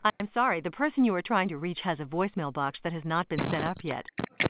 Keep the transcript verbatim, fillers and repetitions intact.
I'm sorry, the person you are trying to reach has a voicemail box that has not been set up yet.